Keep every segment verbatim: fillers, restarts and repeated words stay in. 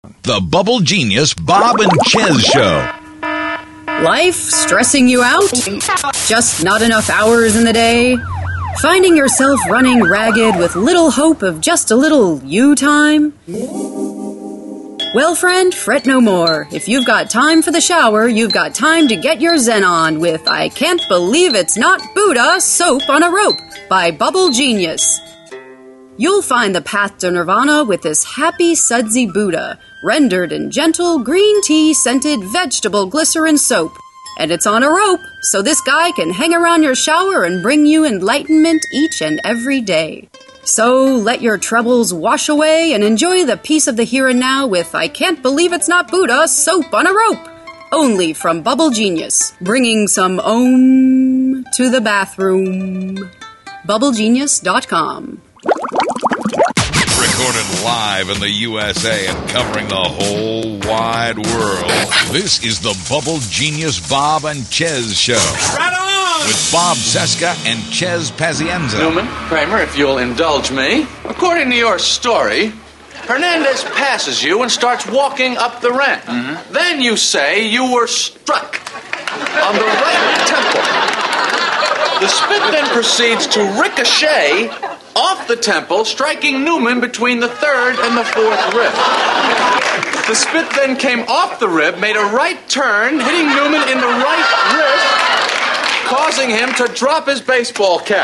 The Bubble Genius Bob and Chez Show. Life stressing you out? Just not enough hours in the day? Finding yourself running ragged with little hope of just a little you time? Well, friend, fret no more. If you've got time for the shower, you've got time to get your zen on with I Can't Believe It's Not Buddha Soap on a Rope by Bubble Genius. You'll find the path to nirvana with this happy sudsy Buddha, rendered in gentle green tea scented vegetable glycerin soap. And it's on a rope, so this guy can hang around your shower and bring you enlightenment each and every day. So let your troubles wash away and enjoy the peace of the here and now with I Can't Believe It's Not Buddha Soap on a Rope. Only from Bubble Genius, bringing some Om to the bathroom. bubble genius dot com. Recorded live in the U S A and covering the whole wide world. This is the Bubble Genius Bob and Chez Show. Right on! With Bob Cesca and Chez Pazienza. Newman, Kramer, if you'll indulge me. According to your story, Hernandez passes you and starts walking up the ramp. Mm-hmm. Then you say you were struck on the right temple. The spit then proceeds to ricochet off the temple, striking Newman between the third and the fourth rib. The spit then came off the rib, made a right turn, hitting Newman in the right wrist, causing him to drop his baseball cap.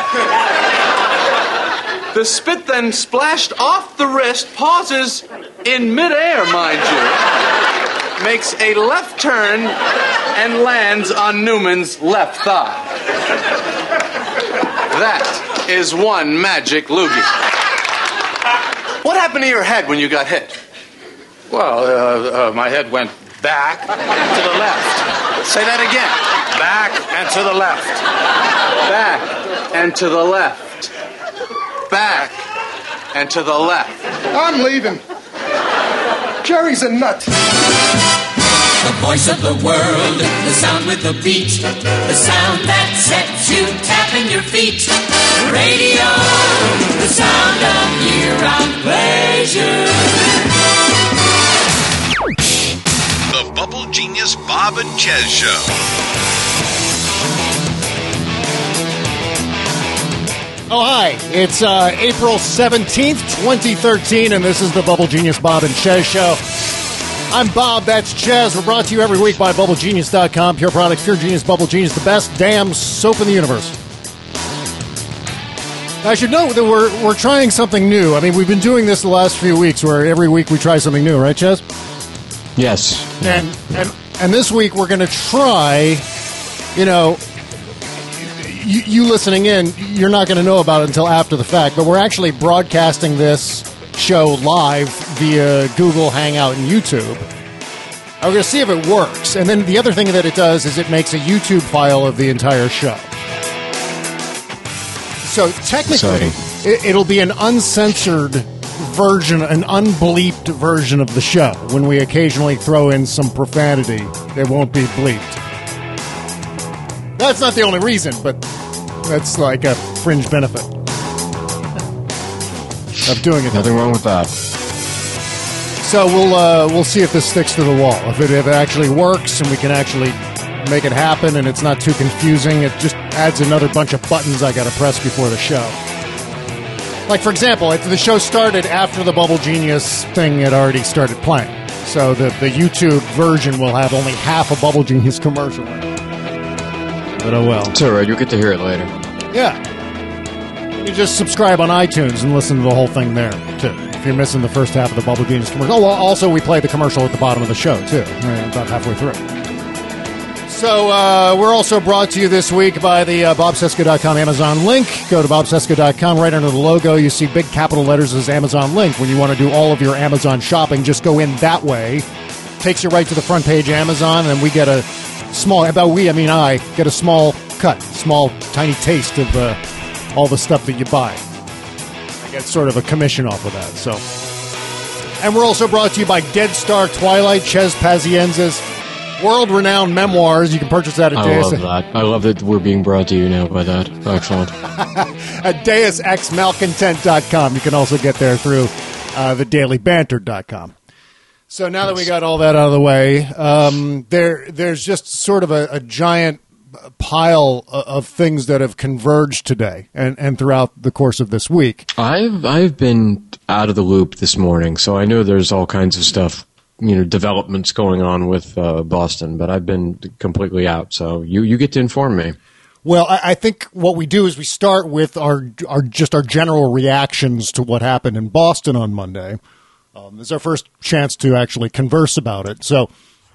The spit then splashed off the wrist, pauses in midair, mind you, makes a left turn, and lands on Newman's left thigh. That is one magic loogie. What happened to your head when you got hit? Well, uh, uh, my head went back and to the left. Say that again. Back and to the left. Back and to the left. Back and to the left. I'm leaving. Jerry's a nut. The voice of the world, the sound with the beat, the sound that sets you tapping your feet. Radio, the sound of year-round pleasure. The Bubble Genius Bob and Chez Show. Oh, hi. It's uh, April seventeenth, twenty thirteen, and this is the Bubble Genius Bob and Chez Show. I'm Bob, that's Chez. We're brought to you every week by bubble genius dot com. Pure products, pure genius, Bubble Genius, the best damn soap in the universe. I should note that we're we're trying something new. I mean, we've been doing this the last few weeks where every week we try something new, right, Chez? Yes. And and, and this week we're going to try, you know, you, you listening in, you're not going to know about it until after the fact, but we're actually broadcasting this show live via Google Hangout and YouTube. We're going to see if it works. And then the other thing that it does is it makes a YouTube file of the entire show. So technically, it, it'll be an uncensored version, an unbleeped version of the show. When we occasionally throw in some profanity, it won't be bleeped. That's not the only reason, but that's like a fringe benefit of doing it. Nothing wrong with that. So we'll uh, we'll see if this sticks to the wall. If it, if it actually works and we can actually make it happen and it's not too confusing, it just adds another bunch of buttons I got to press before the show. Like, for example, it, the show started after the Bubble Genius thing had already started playing. So the, the YouTube version will have only half a Bubble Genius commercial in it. But oh well. It's all right. You'll get to hear it later. Yeah. You just subscribe on iTunes and listen to the whole thing there, too. If you're missing the first half of the Bubble Genius commercial. Oh, well, also we play the commercial at the bottom of the show, too, right, about halfway through. So uh, we're also brought to you this week by the uh, bob cesca dot com Amazon link. Go to bob cesca dot com. Right under the logo, you see big capital letters as Amazon link. When you want to do all of your Amazon shopping, just go in that way. Takes you right to the front page Amazon, and we get a small, about we, I mean I, get a small cut, small, tiny taste of uh, all the stuff that you buy. I get sort of a commission off of that. So, and we're also brought to you by Dead Star Twilight, Chez Pazienza's world-renowned memoirs. You can purchase that at I Deus. love that. I love that we're being brought to you now by that. Excellent. At deus ex malcontent dot com. You can also get there through uh, the daily banter dot com. So now that we got all that out of the way, um, there there's just sort of a, a giant pile of things that have converged today and, and throughout the course of this week. I've I've been out of the loop this morning, so I know there's all kinds of stuff, you know, developments going on with uh, Boston, but I've been completely out. So you, you get to inform me. Well, I, I think what we do is we start with our our just our general reactions to what happened in Boston on Monday. Um, it's our first chance to actually converse about it. So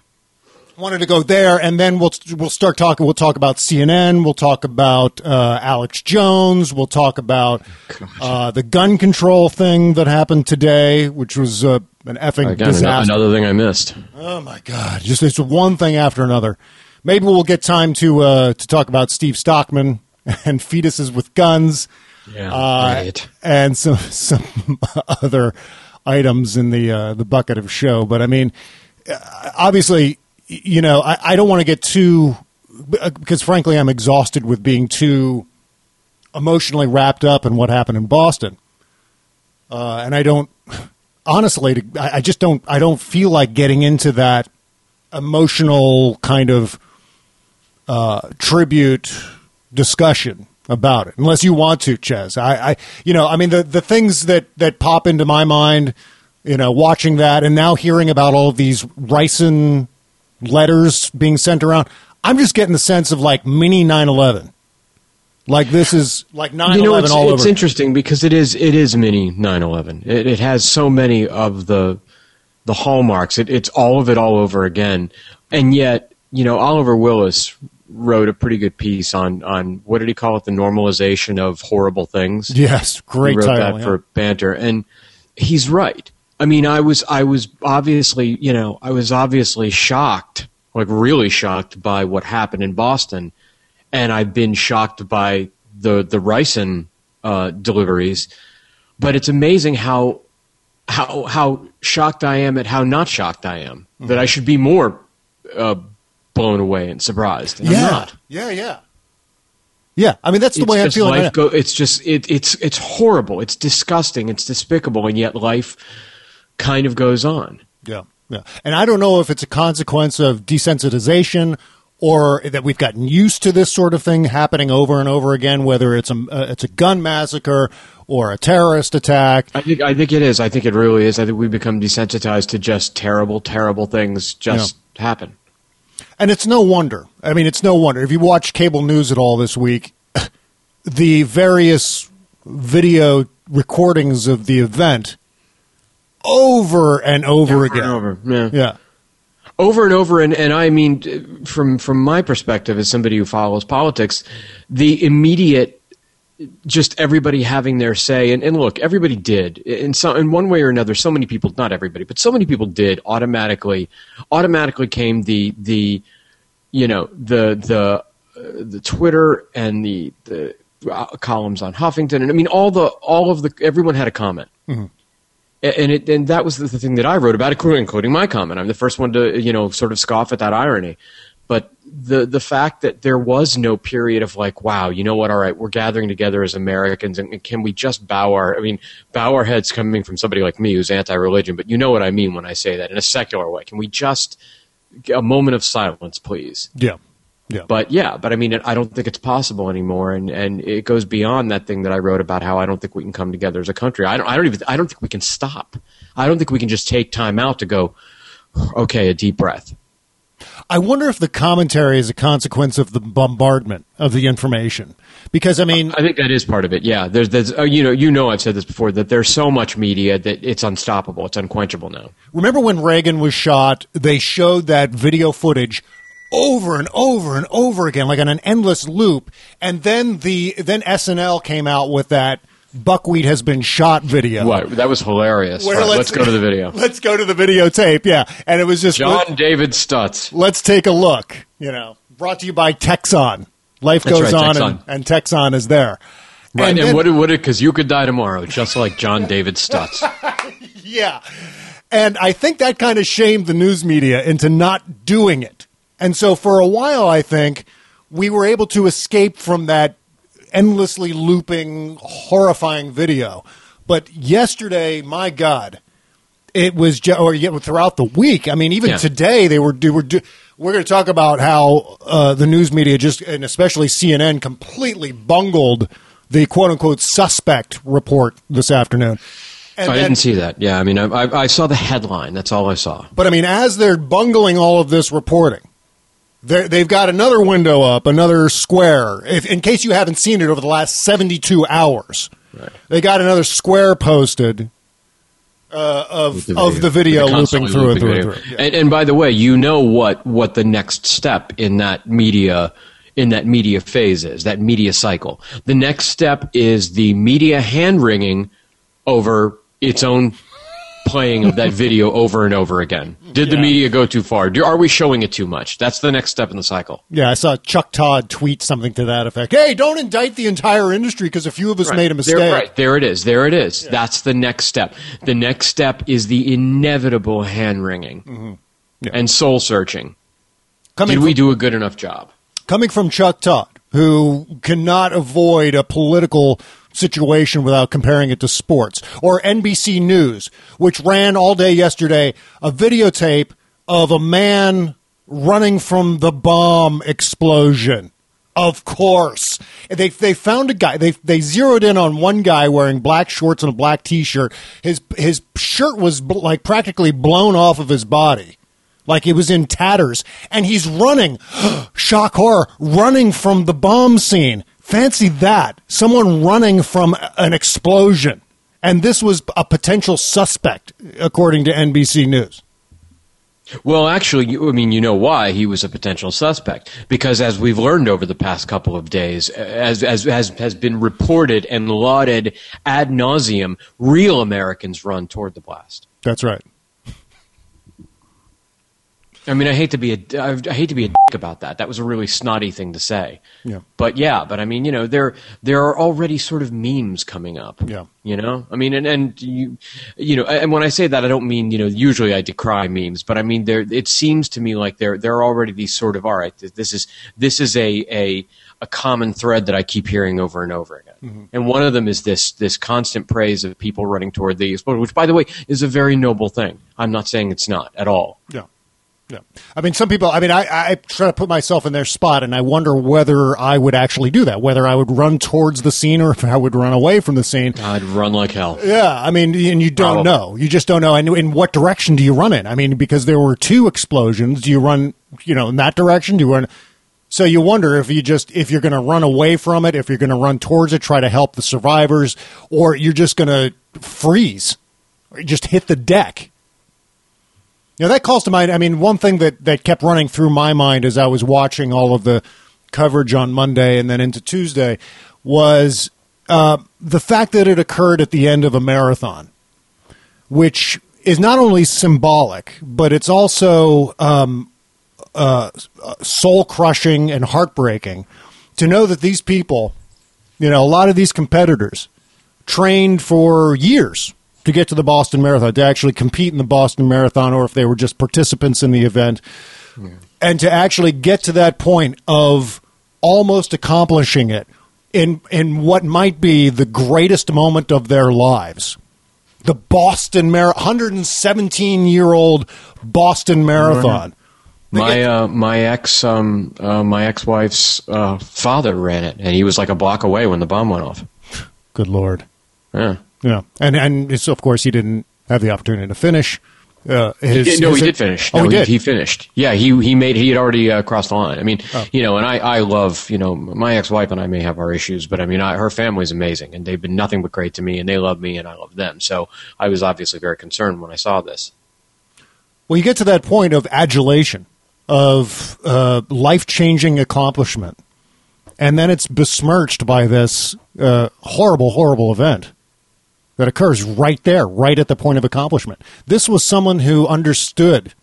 I wanted to go there, and then we'll we'll start talking. We'll talk about C N N. We'll talk about uh, Alex Jones. We'll talk about uh, the gun control thing that happened today, which was uh, an effing Again, disaster. Another thing I missed. Oh my God! Just it's one thing after another. Maybe we'll get time to uh, to talk about Steve Stockman and fetuses with guns, Yeah, uh, right. and some some other items in the uh, the bucket of show. But I mean, obviously, you know, I, I don't want to get too because frankly, I'm exhausted with being too emotionally wrapped up in what happened in Boston, uh, and I don't honestly, I, I just don't, I don't feel like getting into that emotional kind of uh, tribute discussion about it, unless you want to, Ches. I, I, you know, I mean, the, the things that, that pop into my mind, you know, watching that and now hearing about all of these ricin letters being sent around, I'm just getting the sense of like mini nine eleven. Like this is like nine eleven you know, it's, all over. It's interesting because it is it is mini nine eleven. It, it has so many of the the hallmarks. It, it's all of it all over again. And yet, you know, Oliver Willis wrote a pretty good piece on, on what did he call it? The normalization of horrible things. Yes, great he wrote title. that Yeah. for banter. And he's right. I mean, I was I was obviously, you know, I was obviously shocked, like really shocked by what happened in Boston. And I've been shocked by the the ricin uh, deliveries, but it's amazing how how how shocked I am at how not shocked I am. Mm-hmm. That I should be more uh, blown away and surprised. And yeah. I'm not. Yeah, yeah, yeah. I mean, that's the it's way I'm just feeling. Life right go, it's just it, it's it's horrible. It's disgusting. It's despicable, and yet life kind of goes on. Yeah, yeah. And I don't know if it's a consequence of desensitization, or that we've gotten used to this sort of thing happening over and over again, whether it's a uh, it's a gun massacre or a terrorist attack. I think I think it is. I think it really is. I think we've become desensitized to just terrible, terrible things just yeah. happen. And it's no wonder. I mean, it's no wonder. If you watch cable news at all this week, the various video recordings of the event over and over, over again. And over. Yeah. Yeah. Over and over, and, and I mean, from from my perspective as somebody who follows politics, the immediate, just everybody having their say, and, and look, everybody did, in some, in one way or another, so many people, not everybody, but so many people did automatically, automatically came the, the you know, the, the, uh, the Twitter and the, the uh, columns on Huffington, and I mean, all the, all of the, everyone had a comment. Mm-hmm. And it, and that was the thing that I wrote about, including my comment. I'm the first one to, you know, sort of scoff at that irony. But the the fact that there was no period of like, wow, you know what? All right, we're gathering together as Americans, and can we just bow our? I mean, bow our heads coming from somebody like me who's anti-religion, but you know what I mean when I say that in a secular way. Can we just a moment of silence, please? Yeah. Yeah. But yeah, but I mean, I don't think it's possible anymore, and, and it goes beyond that thing that I wrote about how I don't think we can come together as a country. I don't, I don't even, I don't think we can stop. I don't think we can just take time out to go, okay, a deep breath. I wonder if the commentary is a consequence of the bombardment of the information, because I mean, I think that is part of it. Yeah, there's, there's, uh, you know, you know, I've said this before that there's so much media that it's unstoppable, it's unquenchable now. Remember when Reagan was shot? They showed that video footage over and over and over again, like on an endless loop. And then the then S N L came out with that buckwheat has been shot video. What? That was hilarious. Right, let's, let's go to the video. Let's go to the videotape, yeah. And it was just John let, David Stutz. Let's take a look, you know. Brought to you by Texon. Life That's goes right, on, Texon. and, and Texon is there. Right, and, and then, what would it, because you could die tomorrow, just like John David Stutz. Yeah. And I think that kind of shamed the news media into not doing it. And so for a while, I think, we were able to escape from that endlessly looping, horrifying video. But yesterday, my God, it was, ju- or yet throughout the week. I mean, even Yeah. today they were, they were do, we're going to talk about how uh, the news media just, and especially C N N, completely bungled the quote-unquote suspect report this afternoon. And I then- didn't see that. Yeah, I mean, I, I, I saw the headline. That's all I saw. But, I mean, as they're bungling all of this reporting, they're- they've got another window up, another square, if, in case you haven't seen it over the last seventy-two hours. Right. They got another square posted uh, of, The of the video The looping constantly through and looping through and video. through. Yeah. And, and by the way, you know what, what the next step in that media in that media phase is, that media cycle. The next step is the media hand-wringing over its own playing of that video over and over again. Did the Yeah. media go too far? Do, are we showing it too much? That's the next step in the cycle. Yeah, I saw Chuck Todd tweet something to that effect. Hey, don't indict the entire industry because a few of us Right. made a mistake. There, right. There it is. There it is. That's the next step. The next step is the inevitable hand-wringing Mm-hmm. Yeah. and soul-searching. Coming Did from, we do a good enough job? coming from Chuck Todd, who cannot avoid a political situation without comparing it to sports, or N B C News, which ran all day yesterday a videotape of a man running from the bomb explosion. Of course. They they found a guy. They they zeroed in on one guy wearing black shorts and a black T-shirt. His his shirt was bl- like practically blown off of his body. Like it was in tatters, and he's running, shock horror, running from the bomb scene. Fancy that. Someone running from an explosion. And this was a potential suspect, according to N B C News. Well, actually, you- I mean, you know why he was a potential suspect. Because as we've learned over the past couple of days, as, as, as has been reported and lauded ad nauseum, real Americans run toward the blast. That's right. I mean, I hate to be a, I hate to be a dick about that. That was a really snotty thing to say. Yeah. But yeah, but I mean, you know, there there are already sort of memes coming up. Yeah. You know, I mean, and and you, you know, and when I say that, I don't mean, you know, usually I decry memes, but I mean, there. It seems to me like there there are already these sort of, all right, this is this is a a a common thread that I keep hearing over and over again. Mm-hmm. And one of them is this this constant praise of people running toward the explosion, which, by the way, is a very noble thing. I'm not saying it's not at all. Yeah. Yeah. I mean, some people, I mean, I, I try to put myself in their spot, and I wonder whether I would actually do that, whether I would run towards the scene or if I would run away from the scene. I'd run like hell. Yeah, I mean, and you don't Probably. know. You just don't know. And in what direction do you run in? I mean, because there were two explosions. Do you run, you know, in that direction? Do you run? So you wonder if you just, if you're going to run away from it, if you're going to run towards it, try to help the survivors, or you're just going to freeze or just hit the deck. You know, that calls to mind, I mean, one thing that, that kept running through my mind as I was watching all of the coverage on Monday and then into Tuesday was uh, the fact that it occurred at the end of a marathon, which is not only symbolic, but it's also um, uh, soul-crushing and heartbreaking to know that these people, you know, a lot of these competitors trained for years to get to the Boston Marathon, to actually compete in the Boston Marathon, or if they were just participants in the event, yeah. and to actually get to that point of almost accomplishing it in in what might be the greatest moment of their lives. The Boston Marathon, one hundred seventeen-year-old Boston Marathon. My uh, my ex um, uh, my ex wife's uh, father ran it, and he was like a block away when the bomb went off. Good Lord. Yeah. Yeah, and and it's, of course he didn't have the opportunity to finish. Uh, his, he did, no, his, he did finish. Oh, no, he, he did. He finished. Yeah, he he made he had already uh, crossed the line. I mean, oh. you know, and I, I love, you know, my ex-wife and I may have our issues, but I mean, I, her family's amazing, and they've been nothing but great to me, and they love me, and I love them. So I was obviously very concerned when I saw this. Well, you get to that point of adulation, of uh, life-changing accomplishment, and then it's besmirched by this uh, horrible, horrible event that occurs right there, right at the point of accomplishment. This was someone who understood.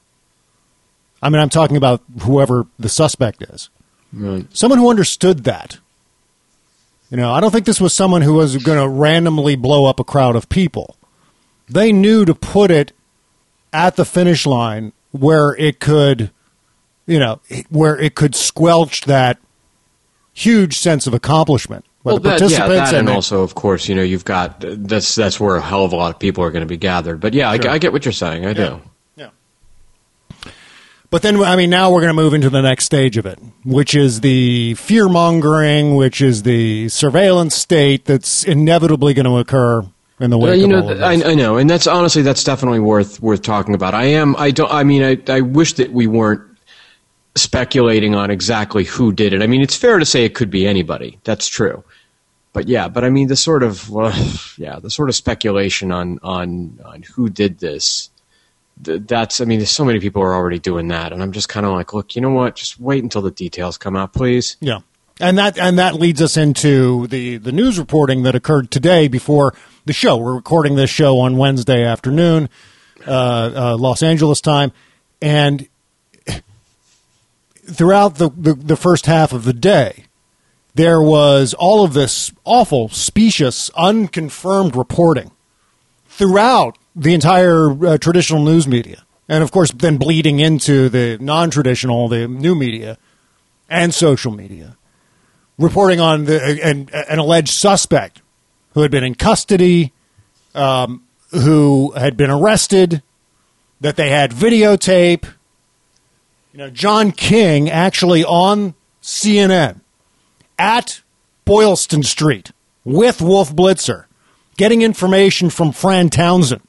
I mean, I'm talking about whoever the suspect is. Right. Someone who understood that. You know, I don't think this was someone who was going to randomly blow up a crowd of people. They knew to put it at the finish line where it could, you know, where it could squelch that huge sense of accomplishment Well, the that, participants yeah, that and and also, of course, you know, you've got that's that's where a hell of a lot of people are going to be gathered. But yeah, Sure. I, I get what you're saying. I Yeah. do. Yeah. But then, I mean, now we're going to move into the next stage of it, which is the fear mongering, which is the surveillance state that's inevitably going to occur in the wake Uh, you of know, all of I, this. I know, and that's honestly that's definitely worth worth talking about. I am. I don't. I mean, I I wish that we weren't speculating on exactly who did it. I mean, it's fair to say it could be anybody. That's true. But yeah, but I mean, the sort of uh, yeah, the sort of speculation on on on who did this. th- That's. I mean, there's so many people are already doing that, and I'm just kind of like, look, you know what? Just wait until the details come out, please. Yeah. And that and that leads us into the, the news reporting that occurred today before the show. We're recording this show on Wednesday afternoon, uh, uh, Los Angeles time, and throughout the, the, the first half of the day, there was all of this awful, specious, unconfirmed reporting throughout the entire uh, traditional news media. And, of course, then bleeding into the non-traditional, the new media and social media, reporting on the, an, an alleged suspect who had been in custody, um, who had been arrested, that they had videotape. You know, John King actually on C N N at Boylston Street with Wolf Blitzer, getting information from Fran Townsend,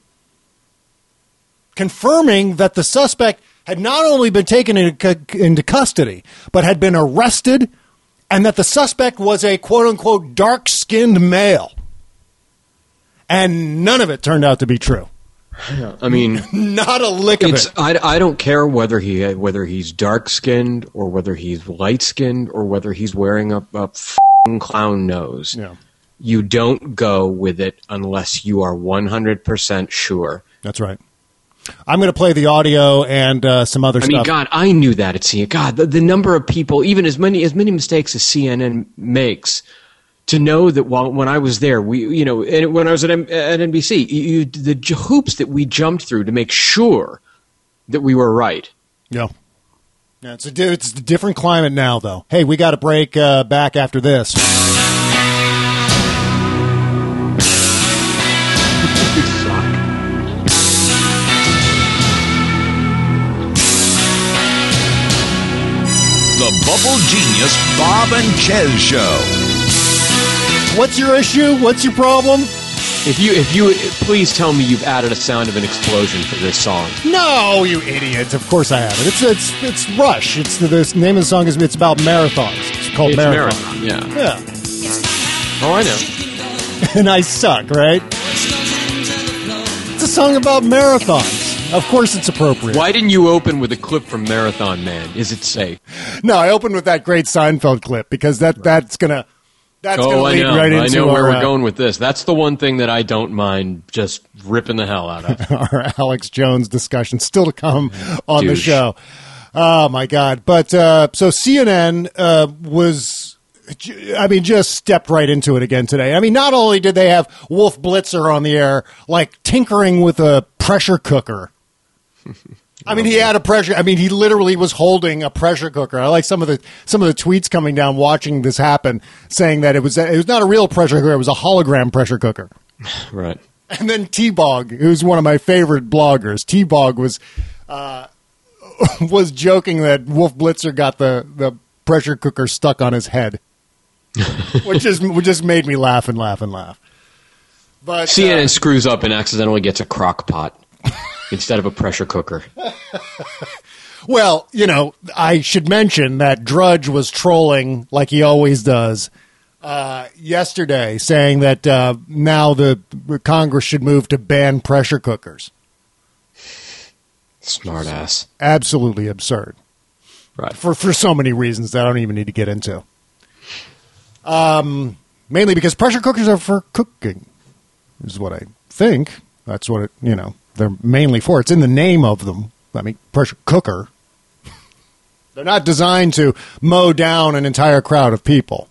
confirming that the suspect had not only been taken into, into custody, but had been arrested, and that the suspect was a quote-unquote dark-skinned male. And none of it turned out to be true. I mean, not a lick of it's, it. I, I don't care whether he whether he's dark skinned or whether he's light skinned or whether he's wearing a, a f***ing clown nose. Yeah. You don't go with it unless you are one hundred percent sure. That's right. I'm going to play the audio and uh, some other I stuff. mean, God, I knew that at C N N. God, the, the number of people, even as many as many mistakes as C N N makes, to know that while when I was there, we, you know, and when I was at, M- at N B C, you, the j- hoops that we jumped through to make sure that we were right. Yeah. Yeah, it's a, di- it's a different climate now, though. Hey, we got to break uh, back after this. The Bubble Genius Bob and Ches Show. What's your issue? What's your problem? If you, if you, please tell me you've added a sound of an explosion for this song. No, you idiot! Of course I have it. It's it's it's Rush. It's the, the name of the song is it's about marathons. It's called It's Marathon. Marathon, yeah. Yeah. Oh, I know. And I suck, right? It's a song about marathons. Of course, it's appropriate. Why didn't you open with a clip from Marathon Man? Is it safe? No, I opened with that great Seinfeld clip because that that's gonna that's gonna Oh, I lead know. right I into know where our, we're uh, going with this. That's the one thing that I don't mind just ripping the hell out of. our Alex Jones discussion still to come on the Douche. show. Oh my God! But uh, so C N N uh, was, I mean, just stepped right into it again today. I mean, not only did they have Wolf Blitzer on the air, like tinkering with a pressure cooker. I mean, he had a pressure. I mean, he literally was holding a pressure cooker. I like some of the some of the tweets coming down watching this happen, saying that it was it was not a real pressure cooker; it was a hologram pressure cooker. Right. And then T-Bog, who's one of my favorite bloggers, T-Bog was uh, was joking that Wolf Blitzer got the, the pressure cooker stuck on his head, which just which just made me laugh and laugh and laugh. But C N N uh, screws up and accidentally gets a crock pot instead of a pressure cooker. well, you know, I should mention that Drudge was trolling like he always does uh, yesterday, saying that uh, now the Congress should move to ban pressure cookers. Smart ass. Absolutely absurd. Right. For for so many reasons that I don't even need to get into. Um, mainly because pressure cookers are for cooking, is what I think. That's what it, you know, they're mainly for. It's in the name of them. I mean, pressure cooker. They're not designed to mow down an entire crowd of people.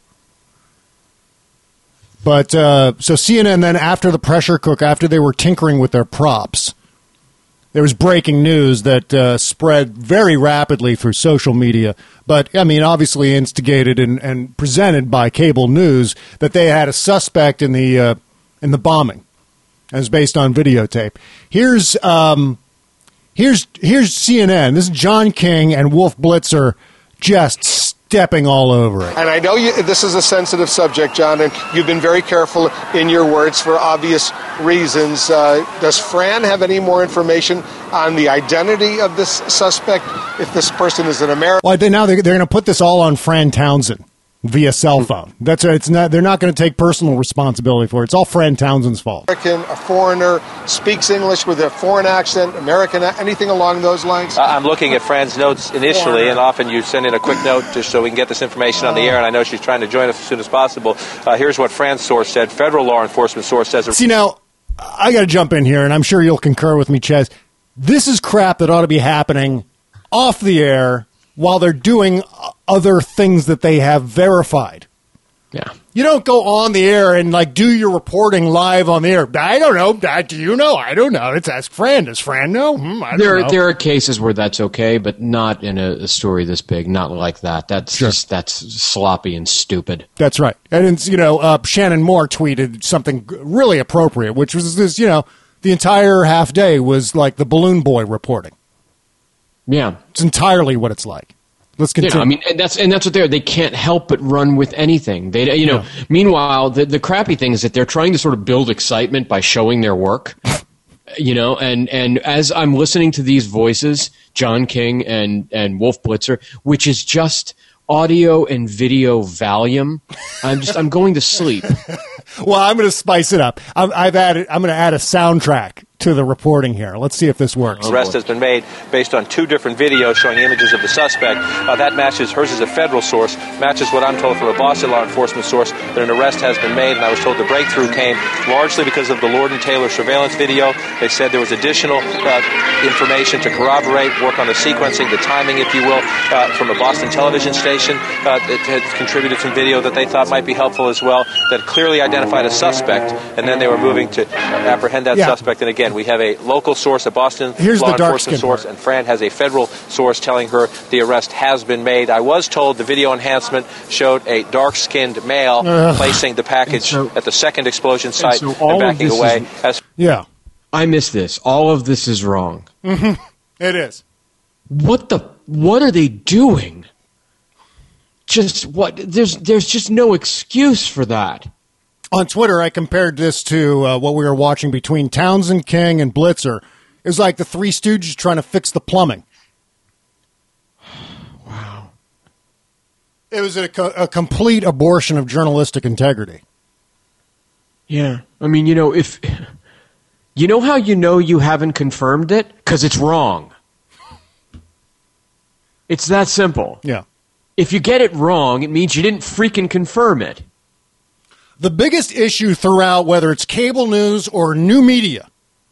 But uh, so C N N then, after the pressure cook, after they were tinkering with their props, there was breaking news that uh, spread very rapidly through social media, but, I mean, obviously instigated and, and presented by cable news, that they had a suspect in the uh, in the bombing. It was based on videotape. Here's um, here's here's C N N. This is John King and Wolf Blitzer just stepping all over it. And I know you, this is a sensitive subject, John, and you've been very careful in your words for obvious reasons. Uh, does Fran have any more information on the identity of this suspect, if this person is an American? Well, they, now they're, they're going to put this all on Fran Townsend via cell phone. That's it's not. They're not going to take personal responsibility for it. It's all Fran Townsend's fault. American, a foreigner, speaks English with a foreign accent, American, anything along those lines? Uh, I'm looking at Fran's notes initially, foreigner. And often you send in a quick note just so we can get this information on the air, and I know she's trying to join us as soon as possible. Uh, here's what Fran's source said. Federal law enforcement source says... See, now, I got to jump in here, and I'm sure you'll concur with me, Ches. This is crap that ought to be happening off the air while they're doing other things that they have verified. Yeah. You don't go on the air and, like, do your reporting live on the air. I don't know. Do you know? I don't know. Let's ask Fran. Does Fran know? Hmm, I don't there, know. There are cases where that's okay, but not in a, a story this big. Not like that. That's Sure. just that's sloppy and stupid. That's right. And, it's, you know, uh, Shannon Moore tweeted something really appropriate, which was this, you know, the entire half day was like the balloon boy reporting. Yeah. It's entirely what it's like. Let's continue. You know, I mean, and that's and that's what they're. They can't help but run with anything. They, you know. Yeah. Meanwhile, the the crappy thing is that they're trying to sort of build excitement by showing their work. You know, and and as I'm listening to these voices, John King and and Wolf Blitzer, which is just audio and video Valium, I'm just I'm going to sleep. Well, I'm going to spice it up. I've, I've added. I'm going to add a soundtrack to the reporting here. Let's see if this works. Arrest has been made based on two different videos showing images of the suspect. Uh, that matches, hers is a federal source, matches what I'm told from a Boston law enforcement source, that an arrest has been made, and I was told the breakthrough came largely because of the Lord and Taylor surveillance video. They said there was additional uh, information to corroborate, work on the sequencing, the timing, if you will, uh, from a Boston television station. Uh, it had contributed some video that they thought might be helpful as well, that clearly identified a suspect, and then they were moving to apprehend that Yeah. suspect. And again, we have a local source, a Boston Here's law the dark enforcement skin source, part. and Fran has a federal source telling her the arrest has been made. I was told the video enhancement showed a dark-skinned male Ugh. placing the package so- at the second explosion site so and, all of backing this away. is- As Yeah, I miss this. All of this is wrong. it is. What the? What are they doing? Just what? There's there's just no excuse for that. On Twitter, I compared this to uh, what we were watching between Townsend, King, and Blitzer. It was like the Three Stooges trying to fix the plumbing. Wow. It was a, co- a complete abortion of journalistic integrity. Yeah. I mean, you know, if you know how you know you haven't confirmed it, because it's wrong. It's that simple. Yeah. If you get it wrong, it means you didn't freaking confirm it. The biggest issue throughout, whether it's cable news or new media,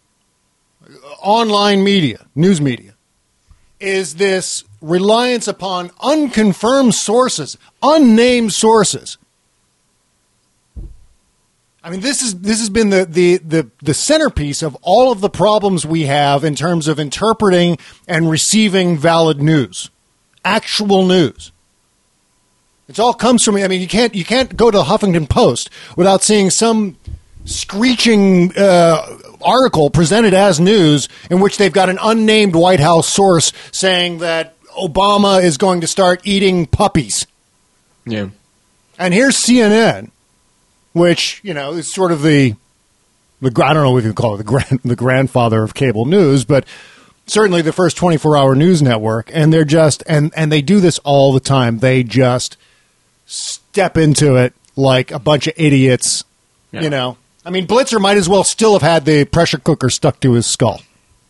online media, news media, is this reliance upon unconfirmed sources, unnamed sources. I mean, this is this has been the, the, the, the centerpiece of all of the problems we have in terms of interpreting and receiving valid news, actual news. It all comes from, I mean, you can't you can't go to the Huffington Post without seeing some screeching uh, article presented as news in which they've got an unnamed White House source saying that Obama is going to start eating puppies. Yeah. And here's C N N, which, you know, is sort of the, the I don't know what you can call it, the grand, the grandfather of cable news, but certainly the first twenty-four hour news network. And they're just, and, and they do this all the time. They just step into it like a bunch of idiots, Yeah. you know. I mean, Blitzer might as well still have had the pressure cooker stuck to his skull.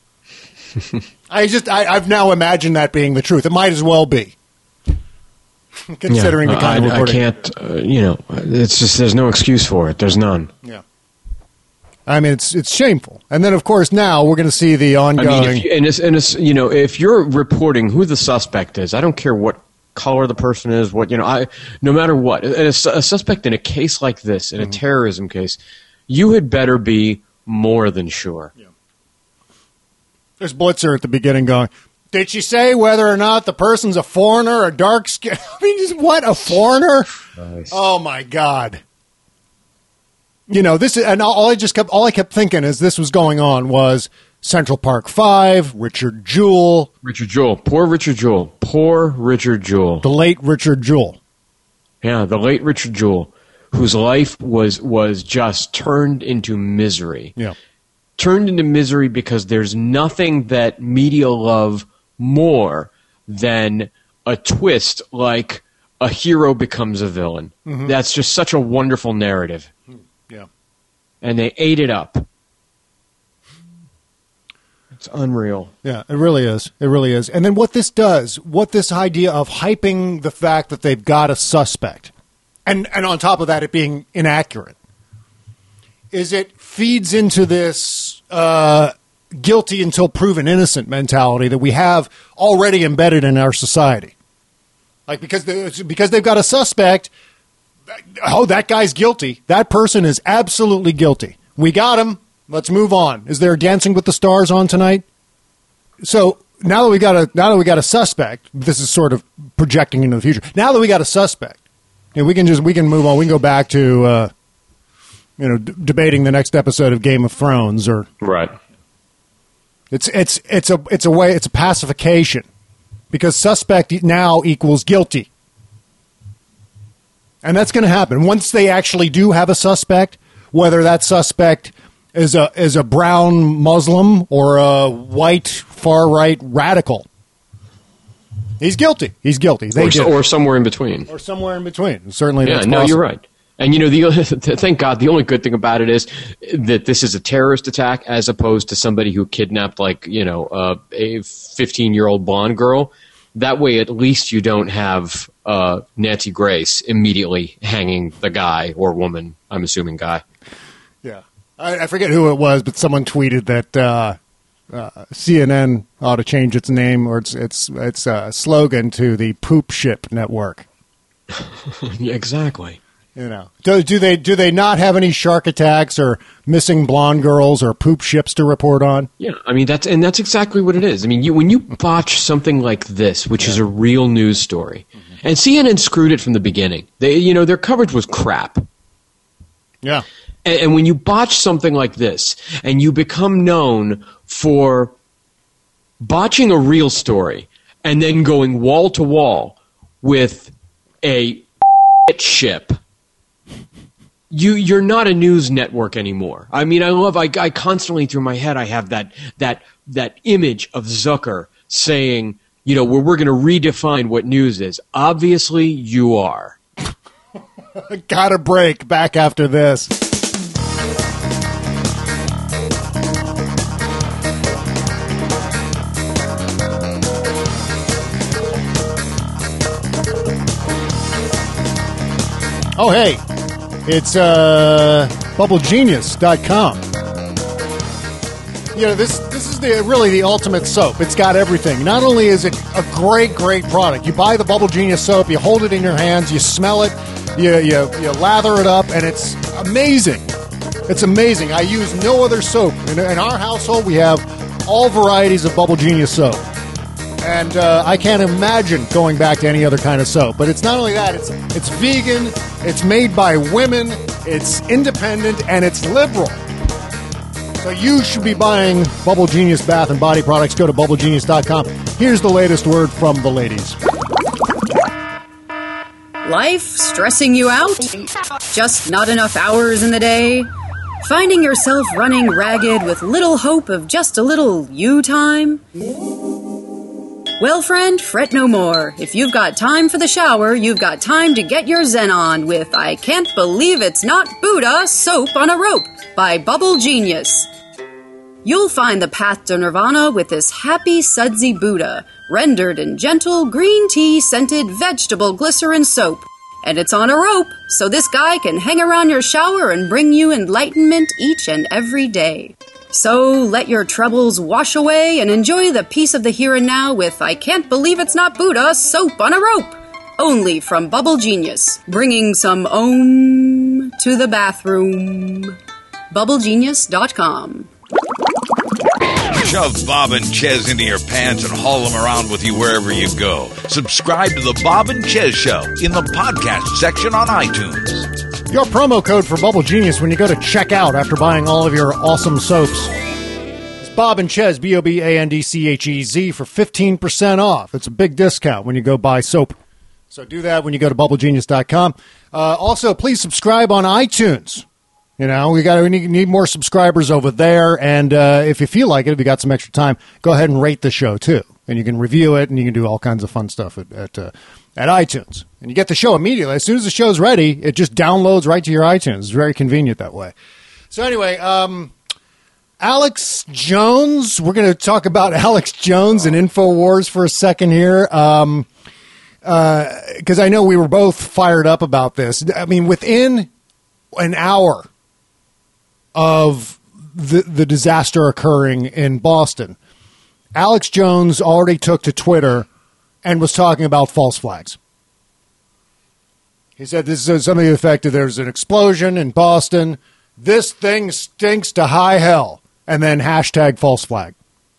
I just, I, I've now imagined that being the truth. It might as well be, considering Yeah, the kind I, of I reporting. can't, uh, you know, it's just, there's no excuse for it. There's none. Yeah. I mean, it's it's shameful. And then, of course, now we're going to see the ongoing. I mean, if you, and, it's, and it's, you know, if you're reporting who the suspect is, I don't care what color the person is, what, you know, I, no matter what, a, a suspect in a case like this, in a mm-hmm. terrorism case, you had better be more than sure. Yeah. There's Blitzer at the beginning going, did she say whether or not the person's a foreigner or dark skin? I mean, just, what, a foreigner? Nice. Oh, my God. You know, this is, and all I just kept, all I kept thinking as this was going on was Central Park Five, Richard Jewell. Richard Jewell. Poor Richard Jewell. Poor Richard Jewell. The late Richard Jewell. Yeah, the late Richard Jewell, whose life was was just turned into misery. Yeah. Turned into misery because there's nothing that media love more than a twist like a hero becomes a villain. Mm-hmm. That's just such a wonderful narrative. Yeah. And they ate it up. It's unreal. Yeah, it really is. It really is. And then what this does, what this idea of hyping the fact that they've got a suspect, and, and on top of that, it being inaccurate, is it feeds into this uh, guilty until proven innocent mentality that we have already embedded in our society. Like, because they, because they've got a suspect, oh, that guy's guilty. That person is absolutely guilty. We got him. Let's move on. Is there Dancing with the Stars on tonight? So now that we got a now that we got a suspect, this is sort of projecting into the future. Now that we got a suspect, you know, we can just we can move on. We can go back to uh, you know d- debating the next episode of Game of Thrones, or right. It's it's it's a it's a way it's a pacification, because suspect now equals guilty, and that's going to happen once they actually do have a suspect. Whether that suspect is a is a brown Muslim or a white far right radical, he's guilty. He's guilty. They or, did. or somewhere in between. Or somewhere in between. Certainly, yeah. That's No, possible. you're right. And you know, the thank God, the only good thing about it is that this is a terrorist attack, as opposed to somebody who kidnapped, like, you know, uh, a fifteen-year-old blonde girl. That way, at least you don't have uh, Nancy Grace immediately hanging the guy or woman. I'm assuming guy. Yeah, I, I forget who it was, but someone tweeted that uh, uh, C N N ought to change its name or its its its uh, slogan to the Poop Ship Network. Yeah, exactly. You know, do, do they do they not have any shark attacks or missing blonde girls or poop ships to report on? Yeah, I mean that's and that's exactly what it is. I mean, you, when you botch something like this, which yeah. is a real news story, mm-hmm. and C N N screwed it from the beginning. They, you know, their coverage was crap. Yeah. And, and when you botch something like this, and you become known for botching a real story, and then going wall to wall with a ship. You, you're not a news network anymore. I mean, I love, I, I constantly through my head, I have that, that, that image of Zucker saying, you know, we're, we're going to redefine what news is. Obviously, you are. Got a break. Back after this. Oh, hey. It's uh, bubble genius dot com. You know, this this is the really the ultimate soap. It's got everything. Not only is it a great, great product, you buy the Bubble Genius soap, you hold it in your hands, you smell it, you, you, you lather it up, and it's amazing. It's amazing. I use no other soap. In, in our household, we have all varieties of Bubble Genius soap. And uh, I can't imagine going back to any other kind of soap. But it's not only that, it's it's vegan, it's made by women, it's independent, and it's liberal. So you should be buying Bubble Genius bath and body products. Go to bubble genius dot com. Here's the latest word from the ladies. Life stressing you out? Just not enough hours in the day? Finding yourself running ragged with little hope of just a little you time? Well, friend, fret no more. If you've got time for the shower, you've got time to get your zen on with I Can't Believe It's Not Buddha Soap on a Rope by Bubble Genius. You'll find the path to nirvana with this happy sudsy Buddha, rendered in gentle green tea scented vegetable glycerin soap. And it's on a rope, so this guy can hang around your shower and bring you enlightenment each and every day. So let your troubles wash away and enjoy the peace of the here and now with I Can't Believe It's Not Buddha Soap on a Rope. Only from Bubble Genius, bringing some Om to the bathroom. bubble genius dot com. Shove Bob and Chez into your pants and haul them around with you wherever you go. Subscribe to the Bob and Chez Show in the podcast section on iTunes. Your promo code for Bubble Genius when you go to checkout after buying all of your awesome soaps is Bob and Chez, B O B A N D C H E Z, for fifteen percent off. It's a big discount when you go buy soap. So do that when you go to bubble genius dot com. Uh, also, please subscribe on iTunes. You know, we got we need, need more subscribers over there. And uh, if you feel like it, if you got some extra time, go ahead and rate the show, too. And you can review it, and you can do all kinds of fun stuff at at, uh, at iTunes. And you get the show immediately. As soon as the show's ready, it just downloads right to your iTunes. It's very convenient that way. So anyway, um, Alex Jones. We're going to talk about Alex Jones and InfoWars for a second here. Um Because uh, I know we were both fired up about this. I mean, within an hour of the, the disaster occurring in Boston, Alex Jones already took to Twitter and was talking about false flags. He said this is something to the effect of there's an explosion in Boston. This thing stinks to high hell. And then hashtag false flag.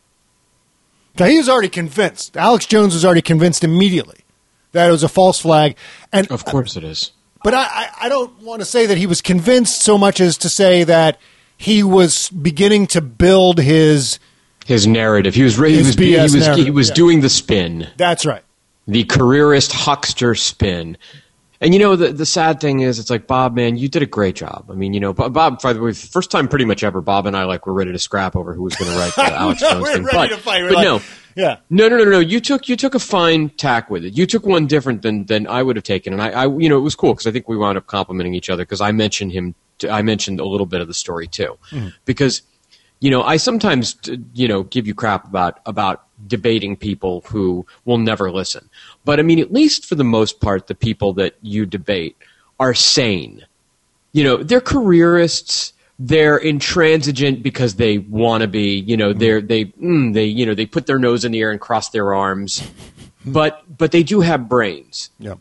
Now, he was already convinced. Alex Jones was already convinced immediately that it was a false flag. And of course it is. But I, I don't want to say that he was convinced so much as to say that he was beginning to build his his narrative. He was he was, he was, he was yeah. doing the spin. That's right. The careerist huckster spin. And, you know, the the sad thing is, it's like, Bob, man, you did a great job. I mean, you know, Bob, by the way, first time pretty much ever, Bob and I, like, were ready to scrap over who was going to write the Alex Jones we're thing. Ready But, to fight. We're but like, no. Yeah. No, no, no, no. You took you took a fine tack with it. You took one different than, than I would have taken, and I, I you know, it was cool because I think we wound up complimenting each other because I mentioned him. To, I mentioned a little bit of the story too, mm-hmm. because you know I sometimes you know give you crap about about debating people who will never listen, but I mean at least for the most part, the people that you debate are sane. You know, they're careerists. They're intransigent because they want to be, you know, they're, they, mm, they, you know, they put their nose in the air and cross their arms, but, but they do have brains. Yeah.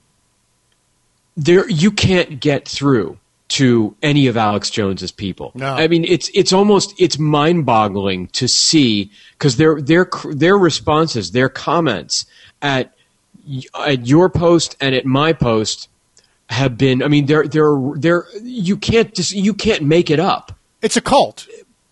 There, you can't get through to any of Alex Jones's people. No. I mean, it's, it's almost, it's mind boggling to see because their, their, their responses, their comments at, at your post and at my post have been, I mean, they're, they're, they're, you can't just, you can't make it up. It's a cult.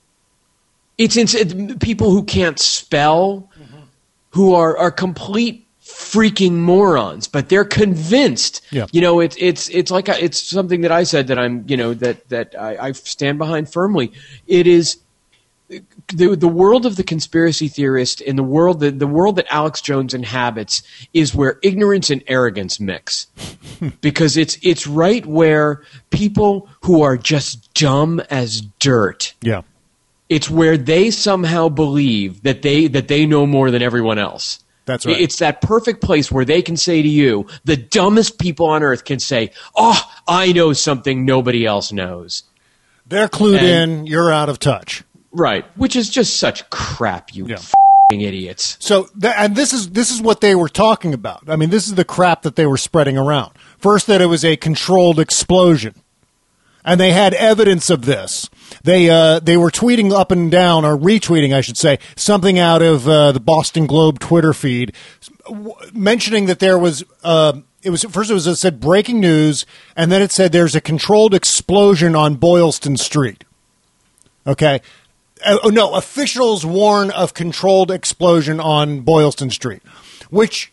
It's, it's people who can't spell, mm-hmm. who are, are complete freaking morons, but they're convinced. Yeah. You know, it's, it's, it's like, a, it's something that I said that I'm, you know, that, that I, I stand behind firmly. It is, The, the world of the conspiracy theorist and the world that the world that Alex Jones inhabits is where ignorance and arrogance mix, because it's it's right where people who are just dumb as dirt. Yeah, it's where they somehow believe that they that they know more than everyone else. That's right. It's that perfect place where they can say to you, the dumbest people on earth can say, "Oh, I know something nobody else knows." They're clued and, in. You're out of touch. Right, which is just such crap, you yeah. f***ing idiots. So, th- and this is this is what they were talking about. I mean, this is the crap that they were spreading around. First, that it was a controlled explosion, and they had evidence of this. They uh, they were tweeting up and down, or retweeting, I should say, something out of uh, the Boston Globe Twitter feed, w- mentioning that there was. Uh, It was first. It was it said breaking news, and then it said there's a controlled explosion on Boylston Street. Okay. Oh, no, officials warn of controlled explosion on Boylston Street, which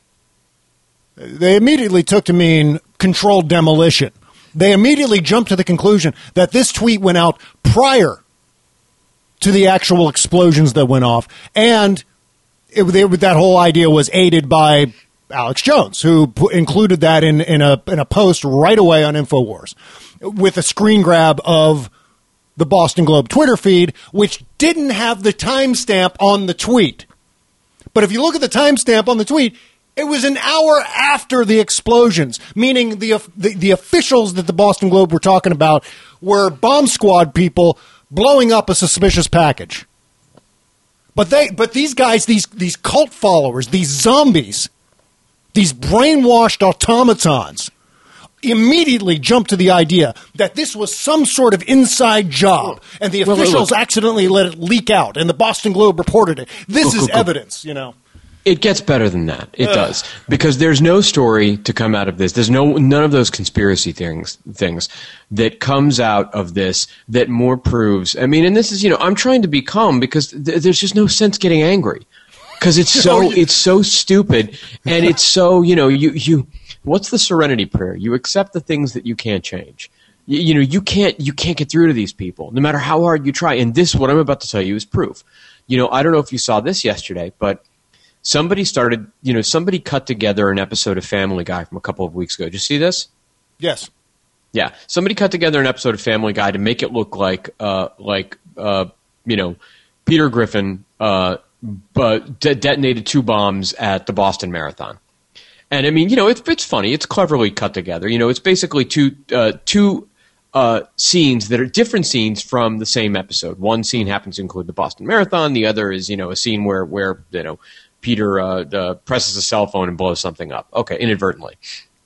they immediately took to mean controlled demolition. They immediately jumped to the conclusion that this tweet went out prior to the actual explosions that went off, and it, they, that whole idea was aided by Alex Jones, who p- included that in, in, a, in a post right away on InfoWars with a screen grab of the Boston Globe Twitter feed, which didn't have the timestamp on the tweet. But if you look at the timestamp on the tweet, it was an hour after the explosions, meaning the, the the officials that the Boston Globe were talking about were bomb squad people blowing up a suspicious package. But they but these guys, these these cult followers, these zombies, these brainwashed automatons, immediately jumped to the idea that this was some sort of inside job, and the Well, officials look. accidentally let it leak out, and the Boston Globe reported it. This Look, is look, look. evidence, you know. It gets better than that. It does. Because there's no story to come out of this. There's no none of those conspiracy things things that comes out of this that more proves. I mean, and this is, you know, I'm trying to be calm because th- there's just no sense getting angry. Because it's so it's so stupid, and it's so, you know, you you what's the serenity prayer? You accept the things that you can't change. You, you know, you can't you can't get through to these people, no matter how hard you try. And this, what I'm about to tell you, is proof. You know, I don't know if you saw this yesterday, but somebody started, you know, somebody cut together an episode of Family Guy from a couple of weeks ago. Did you see this? Yes. Yeah, somebody cut together an episode of Family Guy to make it look like, uh, like, uh, you know, Peter Griffin, uh, but de- detonated two bombs at the Boston Marathon. And I mean, you know, it's it's funny. It's cleverly cut together. You know, it's basically two uh, two uh, scenes that are different scenes from the same episode. One scene happens to include the Boston Marathon. The other is, you know, a scene where where you know Peter uh, uh, presses a cell phone and blows something up. Okay, inadvertently.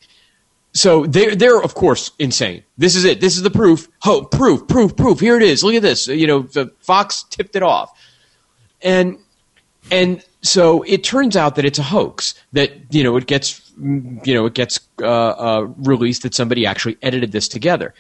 So they're, they're, of course, insane. This is it. This is the proof. Oh, proof, proof, proof. Here it is. Look at this. You know, the Fox tipped it off. And and so it turns out that it's a hoax, that, you know, it gets, you know, it gets uh, uh, released that somebody actually edited this together.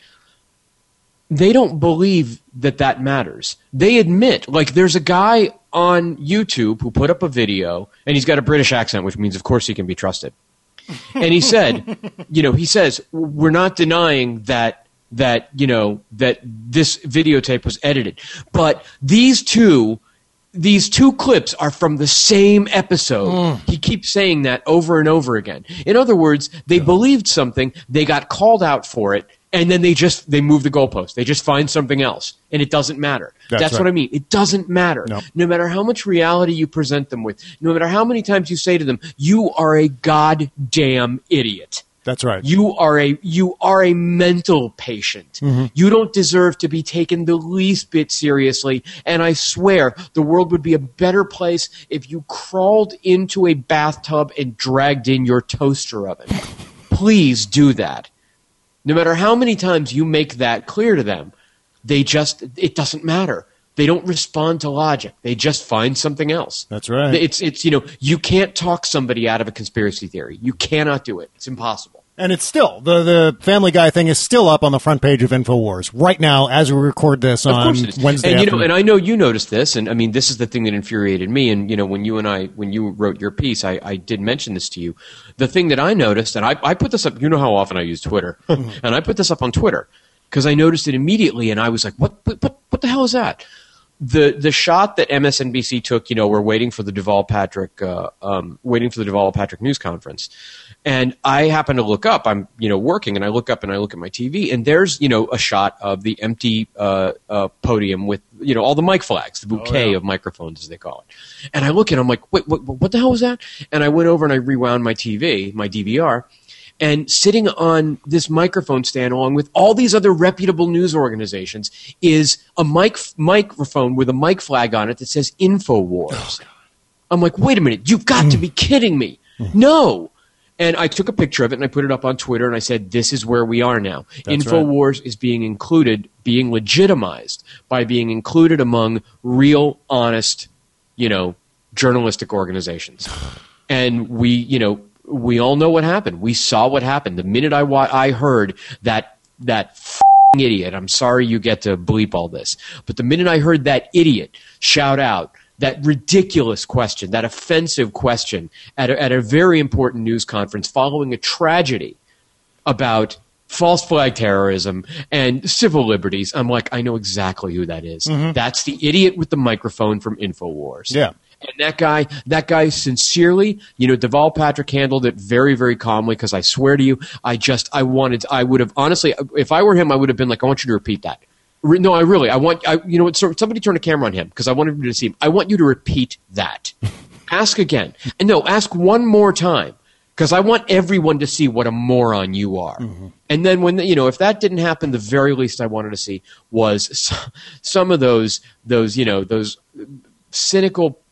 They don't believe that that matters. They admit, like, there's a guy on YouTube who put up a video, and he's got a British accent, which means, of course, he can be trusted. And he said, you know, he says, we're not denying that, that, you know, that this videotape was edited. But these two, these two clips are from the same episode. Mm. He keeps saying that over and over again. In other words, they yeah. believed something, they got called out for it, and then they just, they move the goalpost. They just find something else, and it doesn't matter. That's, That's right. what I mean. It doesn't matter. No. no matter how much reality you present them with, no matter how many times you say to them, you are a goddamn idiot. That's right. You are a you are a mental patient. Mm-hmm. You don't deserve to be taken the least bit seriously, and I swear the world would be a better place if you crawled into a bathtub and dragged in your toaster oven. Please do that. No matter how many times you make that clear to them, they just, it doesn't matter. They don't respond to logic. They just find something else. That's right. It's, it's, you know, you can't talk somebody out of a conspiracy theory. You cannot do it. It's impossible. And it's still, the, the Family Guy thing is still up on the front page of InfoWars right now as we record this on Wednesday and, you know, afternoon. and I know you noticed this, and I mean, this is the thing that infuriated me. And, you know, when you and I, when you wrote your piece, I, I did mention this to you. The thing that I noticed, and I, I put this up, you know how often I use Twitter, and I put this up on Twitter because I noticed it immediately, and I was like, what, what, what the hell is that? The the shot that M S N B C took, you know, we're waiting for the Deval Patrick, uh, um, waiting for the Deval Patrick news conference, and I happen to look up. I'm, you know, working, and I look up and I look at my T V, and there's, you know, a shot of the empty uh, uh, podium with, you know, all the mic flags, the bouquet oh, yeah. of microphones, as they call it. And I look and I'm like, wait, what, what the hell was that? And I went over and I rewound my T V, my D V R. And sitting on this microphone stand along with all these other reputable news organizations is a mic microphone with a mic flag on it that says InfoWars. Oh, I'm like, wait a minute, you've got to be kidding me. No. And I took a picture of it and I put it up on Twitter and I said, this is where we are now. That's InfoWars right. is being included, being legitimized by being included among real, honest, you know, journalistic organizations. And we, you know, we all know what happened. We saw what happened. The minute I wa- I heard that that f***ing idiot, I'm sorry you get to bleep all this, but the minute I heard that idiot shout out that ridiculous question, that offensive question at a, at a very important news conference following a tragedy about false flag terrorism and civil liberties, I'm like, I know exactly who that is. Mm-hmm. That's the idiot with the microphone from InfoWars. Yeah. And that guy, that guy sincerely, you know, Deval Patrick handled it very, very calmly because I swear to you, I just, I wanted, I would have, honestly, if I were him, I would have been like, I want you to repeat that. Re- no, I really, I want, I, you know what, so somebody turn a camera on him because I wanted him to see him. I want you to repeat that. Ask again. And no, ask one more time because I want everyone to see what a moron you are. Mm-hmm. And then when, you know, if that didn't happen, the very least I wanted to see was some of those, those, you know, those cynical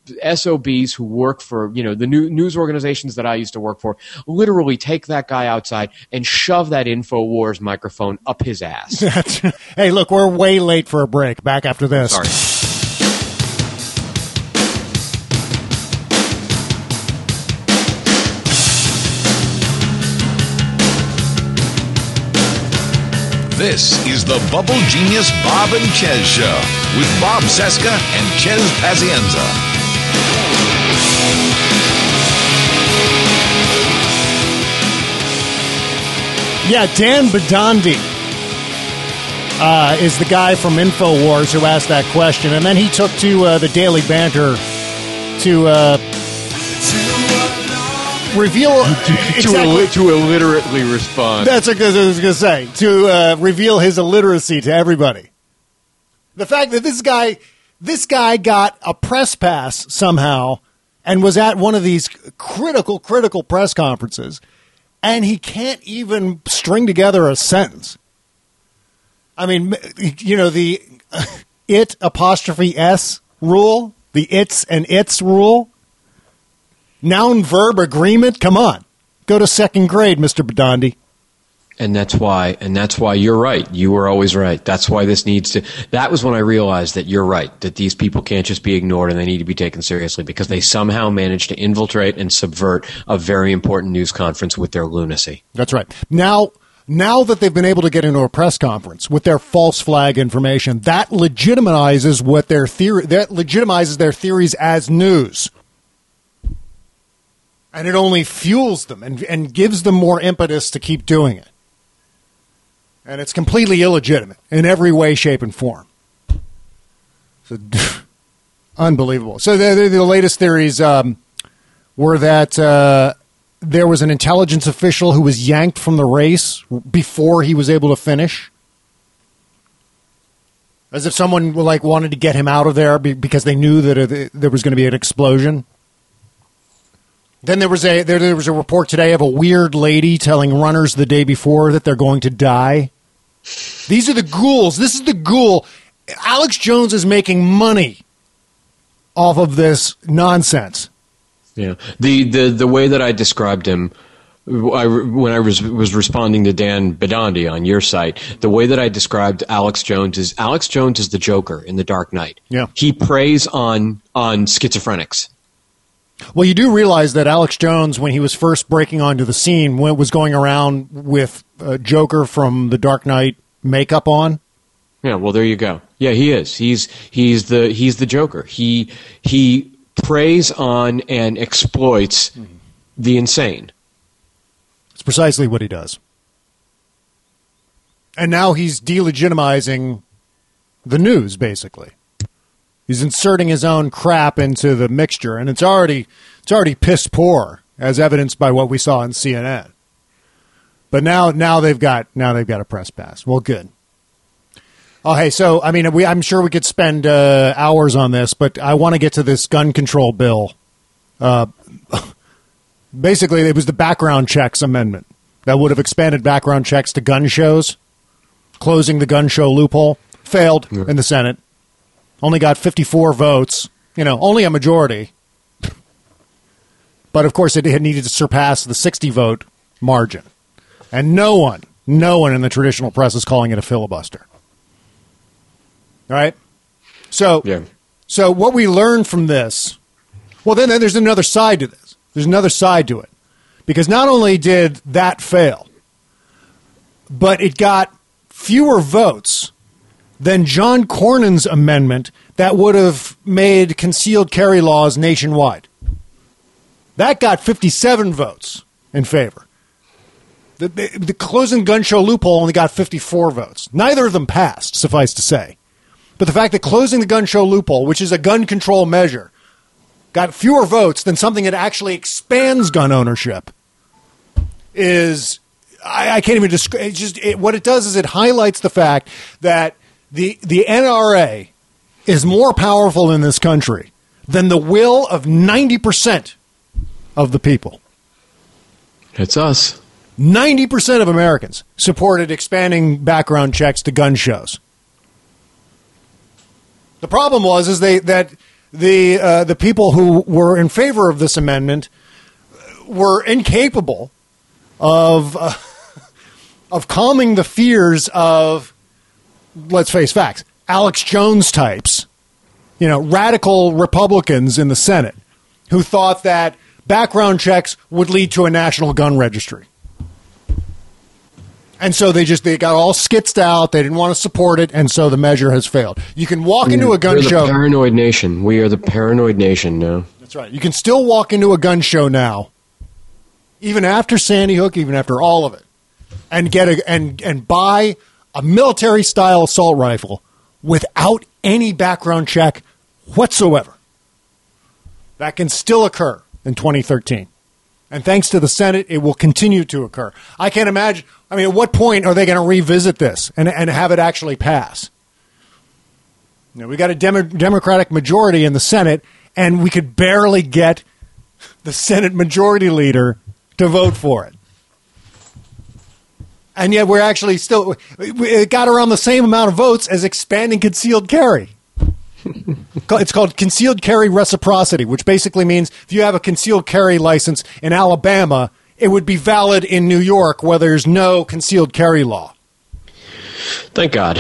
S O Bs who work for, you know, the new news organizations that I used to work for literally take that guy outside and shove that InfoWars microphone up his ass. Hey, look, we're way late for a break. Back after this. Sorry. This is the Bubble Genius Bob and Chez Show with Bob Cesca and Chez Pazienza. Yeah, Dan Bidandi uh, is the guy from InfoWars who asked that question, and then he took to uh, the Daily Banter to uh, reveal to, exactly, to illiterately respond. That's what I was going to say. To uh, reveal his illiteracy to everybody. The fact that this guy, this guy got a press pass somehow and was at one of these critical, critical press conferences, and he can't even string together a sentence. I mean, you know, the it apostrophe S rule, the its and its rule. Noun verb agreement? Come on. Go to second grade, Mister Bidandi. And that's why, and that's why you're right. You were always right. That's why this needs to, that was when I realized that you're right, that these people can't just be ignored and they need to be taken seriously because they somehow managed to infiltrate and subvert a very important news conference with their lunacy. That's right. Now, now that they've been able to get into a press conference with their false flag information, that legitimizes what their theory, that legitimizes their theories as news. And it only fuels them and, and gives them more impetus to keep doing it. And it's completely illegitimate in every way, shape, and form. So, unbelievable. So the, the, the latest theories um, were that uh, there was an intelligence official who was yanked from the race before he was able to finish. As if someone like wanted to get him out of there because they knew that it, there was going to be an explosion. Then there was a there, there was a report today of a weird lady telling runners the day before that they're going to die. These are the ghouls. This is the ghoul. Alex Jones is making money off of this nonsense. Yeah. The the, the way that I described him I, when I was, was responding to Dan Bidandi on your site, the way that I described Alex Jones is Alex Jones is the Joker in The Dark Knight. Yeah. He preys on on schizophrenics. Well, you do realize that Alex Jones, when he was first breaking onto the scene, when was going around with uh, Joker from The Dark Knight makeup on. Yeah, well, there you go. Yeah, he is. He's he's the he's the Joker. He he preys on and exploits mm-hmm. the insane. It's precisely what he does. And now he's delegitimizing the news, basically. He's inserting his own crap into the mixture, and it's already it's already piss poor, as evidenced by what we saw on C N N. But now now they've got now they've got a press pass. Well, good. Oh, hey, so I mean, we, I'm sure we could spend uh, hours on this, but I want to get to this gun control bill. Uh, basically, it was the background checks amendment that would have expanded background checks to gun shows, closing the gun show loophole. Failed yeah. in the Senate. Only got fifty-four votes, you know, only a majority. But, of course, it had needed to surpass the sixty-vote margin. And no one, no one in the traditional press is calling it a filibuster. All right? So, yeah. so what we learned from this, well, then, then there's another side to this. There's another side to it. Because not only did that fail, but it got fewer votes than John Cornyn's amendment that would have made concealed carry laws nationwide. That got fifty-seven votes in favor. The, the, the closing gun show loophole only got fifty-four votes. Neither of them passed, suffice to say. But the fact that closing the gun show loophole, which is a gun control measure, got fewer votes than something that actually expands gun ownership is, I, I can't even describe. It's just it, what it does is it highlights the fact that The the N R A is more powerful in this country than the will of ninety percent of the people. It's us. ninety percent of Americans supported expanding background checks to gun shows. The problem was is they that the uh, the people who were in favor of this amendment were incapable of uh, of calming the fears of, let's face facts, Alex Jones types, you know, radical Republicans in the Senate who thought that background checks would lead to a national gun registry. And so they just they got all skitzed out. They didn't want to support it, and so the measure has failed. You can walk into a gun We're the show. Paranoid nation. We are the paranoid nation now. That's right. You can still walk into a gun show now, even after Sandy Hook, even after all of it, and get a and and buy a military style assault rifle without any background check whatsoever. That can still occur in twenty thirteen. And thanks to the Senate, it will continue to occur. I can't imagine. I mean, at what point are they going to revisit this and, and have it actually pass? You know, we got a Demo- Democratic majority in the Senate, and we could barely get the Senate majority leader to vote for it. And yet we're actually still, it got around the same amount of votes as expanding concealed carry. It's called concealed carry reciprocity, which basically means if you have a concealed carry license in Alabama, it would be valid in New York where there's no concealed carry law. Thank God.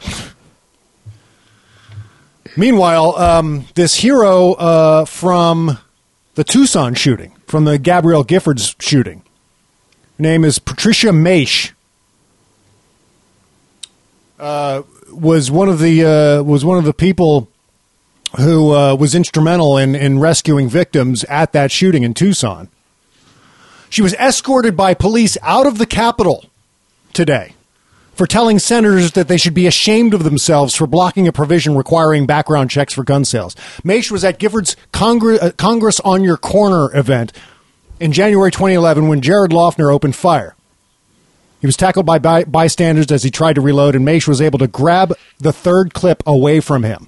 Meanwhile, um, this hero uh, from the Tucson shooting, from the Gabrielle Giffords shooting, her name is Patricia Maish, uh, was one of the uh, was one of the people who uh, was instrumental in, in rescuing victims at that shooting in Tucson. She was escorted by police out of the Capitol today for telling senators that they should be ashamed of themselves for blocking a provision requiring background checks for gun sales. Maish was at Giffords' Congress, uh, Congress on Your Corner event in January twenty eleven when Jared Loughner opened fire. He was tackled by by bystanders as he tried to reload, and Maish was able to grab the third clip away from him.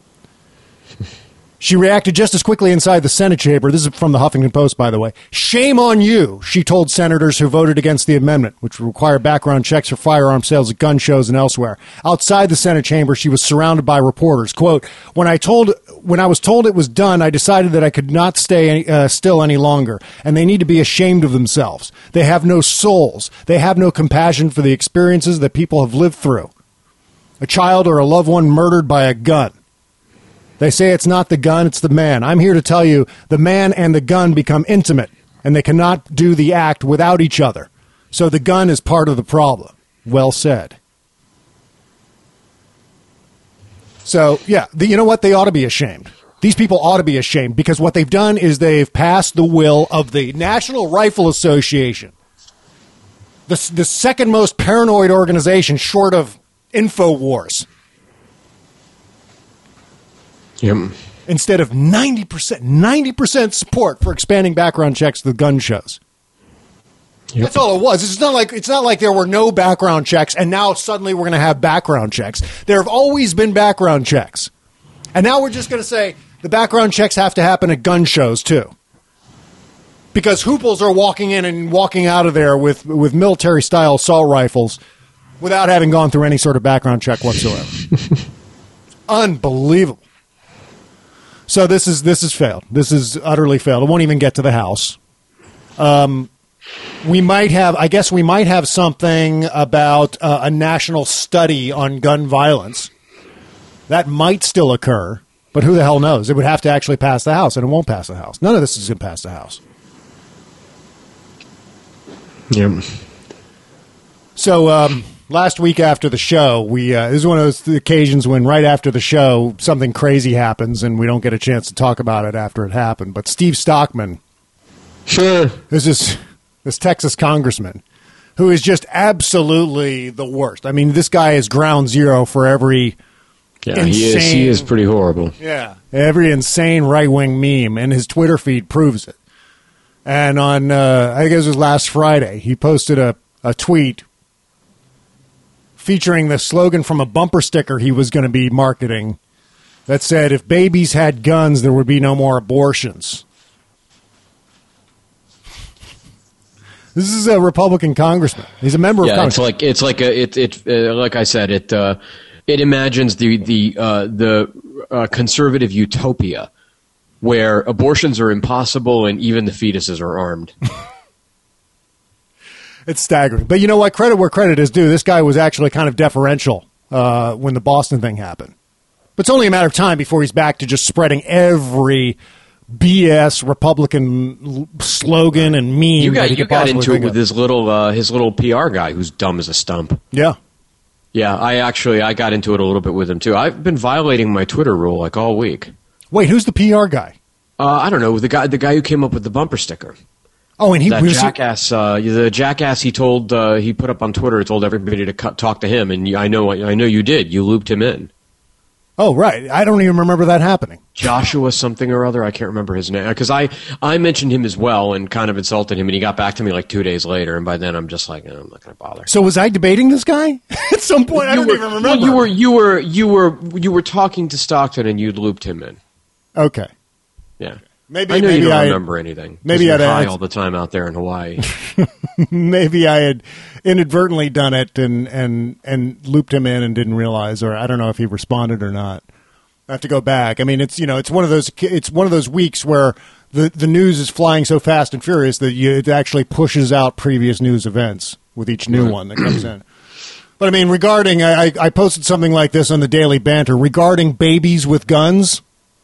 She reacted just as quickly inside the Senate chamber. This is from the Huffington Post, by the way. Shame on you, she told senators who voted against the amendment, which would require background checks for firearm sales at gun shows and elsewhere. Outside the Senate chamber, she was surrounded by reporters. Quote, when I told, when I was told it was done, I decided that I could not stay any, uh, still any longer, and they need to be ashamed of themselves. They have no souls. They have no compassion for the experiences that people have lived through. A child or a loved one murdered by a gun. They say it's not the gun, it's the man. I'm here to tell you the man and the gun become intimate, and they cannot do the act without each other. So the gun is part of the problem. Well said. So, yeah, the, you know what? They ought to be ashamed. These people ought to be ashamed because what they've done is they've passed the will of the National Rifle Association, the, the second most paranoid organization short of InfoWars. Yep. Instead of ninety percent, ninety percent support for expanding background checks to the gun shows. Yep. That's all it was. It's not like it's not like there were no background checks and now suddenly we're going to have background checks. There have always been background checks. And now we're just going to say the background checks have to happen at gun shows too. Because hooples are walking in and walking out of there with, with military-style assault rifles without having gone through any sort of background check whatsoever. Unbelievable. So this is this has failed. This is utterly failed. It won't even get to the House. Um, we might have, I guess, we might have something about uh, a national study on gun violence. That might still occur, but who the hell knows? It would have to actually pass the House, and it won't pass the House. None of this is going to pass the House. Yep. So. Um, Last week after the show, we uh, this is one of those occasions when right after the show, something crazy happens and we don't get a chance to talk about it after it happened. But Steve Stockman, sure, this is this Texas congressman who is just absolutely the worst. I mean, this guy is ground zero for every yeah, insane, he is. He is pretty horrible. Yeah, every insane right wing meme, and his Twitter feed proves it. And on uh, I guess it was last Friday, he posted a, a tweet featuring the slogan from a bumper sticker he was going to be marketing that said, if babies had guns, there would be no more abortions. This is a Republican congressman. He's a member yeah, of Congress. Yeah, it's like, it's like, a, it, it, uh, like I said, it, uh, It imagines the the uh, the uh, conservative utopia where abortions are impossible and even the fetuses are armed. It's staggering. But you know what? Credit where credit is due. This guy was actually kind of deferential uh, when the Boston thing happened. But it's only a matter of time before he's back to just spreading every B S Republican slogan and meme. You got that he you could got possibly into it think with of. his little uh, his little P R guy who's dumb as a stump. Yeah. Yeah, I actually I got into it a little bit with him too. I've been violating my Twitter rule like all week. Wait, who's the P R guy? Uh, I don't know, the guy the guy who came up with the bumper sticker. Oh, and he that was jackass. Uh, the jackass he told uh, he put up on Twitter. Told everybody to cut, talk to him, and you, I know I know you did. You looped him in. Oh, right. I don't even remember that happening. Joshua something or other. I can't remember his name because I I mentioned him as well and kind of insulted him, and he got back to me like two days later. And by then, I'm just like, oh, I'm not going to bother. So was I debating this guy at some point? I You don't were, even remember. well, you were you were you were you were talking to Stockton, and you looped him in. Okay. Yeah. Maybe I know maybe you don't I, remember anything. Maybe you're I'd high asked- all the time out there in Hawaii. Maybe I had inadvertently done it and, and, and looped him in and didn't realize, or I don't know if he responded or not. I have to go back. I mean, it's you know, it's one of those it's one of those weeks where the, the news is flying so fast and furious that you, it actually pushes out previous news events with each new one that comes in. But I mean, regarding I, I posted something like this on the Daily Banter regarding babies with guns.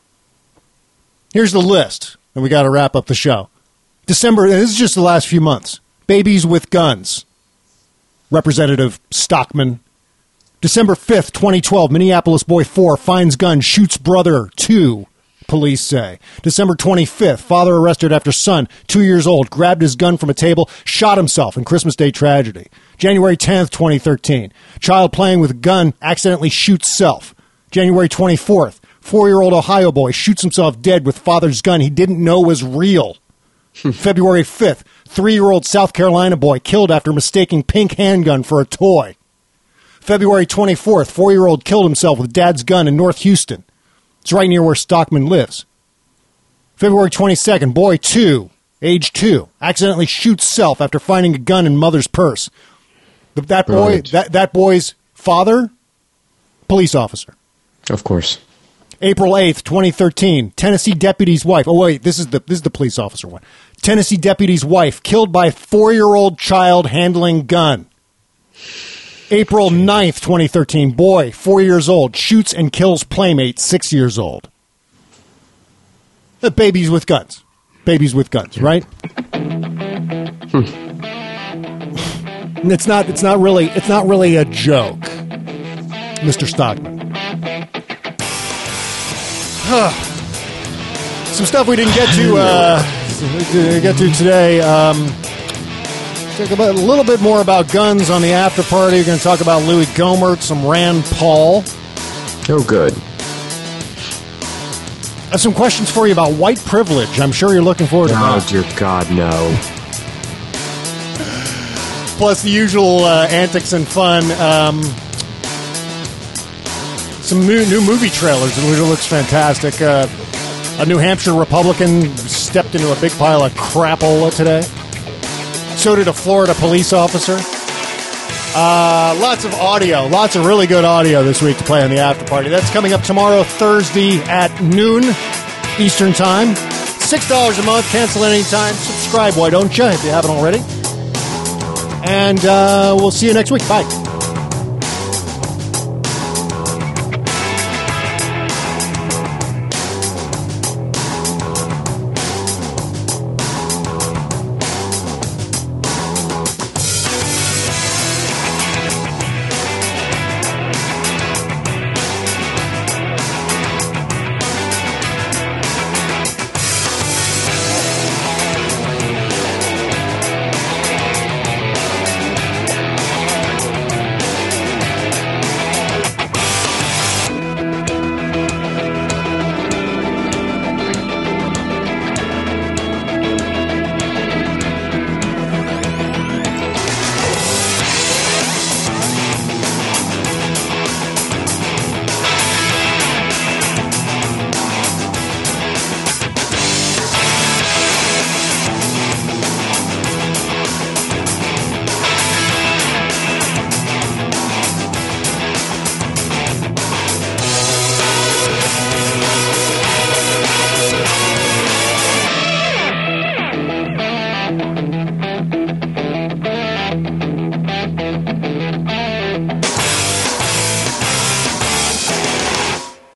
Here's the list, and we got to wrap up the show. December, this is just the last few months. Babies with guns. Representative Stockman. December fifth, twenty twelve, Minneapolis boy four finds gun, shoots brother two, police say. December twenty-fifth, father arrested after son, two years old, grabbed his gun from a table, shot himself in Christmas Day tragedy. January tenth, twenty thirteen, child playing with a gun accidentally shoots self. January twenty-fourth, four-year-old Ohio boy shoots himself dead with father's gun he didn't know was real. February fifth, three-year-old South Carolina boy killed after mistaking pink handgun for a toy. February twenty-fourth, four-year-old killed himself with dad's gun in North Houston. It's right near where Stockman lives. February twenty-second, boy two, age two, accidentally shoots self after finding a gun in mother's purse. The, that boy, Brilliant. that, that boy's father, police officer. Of course. April eighth, twenty thirteen, Tennessee deputy's wife. Oh, wait, this is the this is the police officer one. Tennessee deputy's wife killed by four-year-old child handling gun. April ninth, twenty thirteen, boy, four years old, shoots and kills playmate, six years old. The babies with guns. Babies with guns, right? Hmm. It's not it's not really it's not really a joke, Mister Stockman. Some stuff we didn't get to uh, get to today. Um, talk about a little bit more about guns on the after party. We're going to talk about Louis Gohmert, some Rand Paul. Oh, good. I have some questions for you about white privilege. I'm sure you're looking forward to Oh, that. dear God, no. Plus the usual uh, antics and fun. Um, some new, new movie trailers. It looks fantastic. Uh, a New Hampshire Republican stepped into a big pile of crapola today. So did a Florida police officer. Uh, lots of audio. Lots of really good audio this week to play on the after party. That's coming up tomorrow, Thursday at noon Eastern Time. six dollars a month. Cancel at any time. Subscribe, why don't you, if you haven't already. And uh, we'll see you next week. Bye.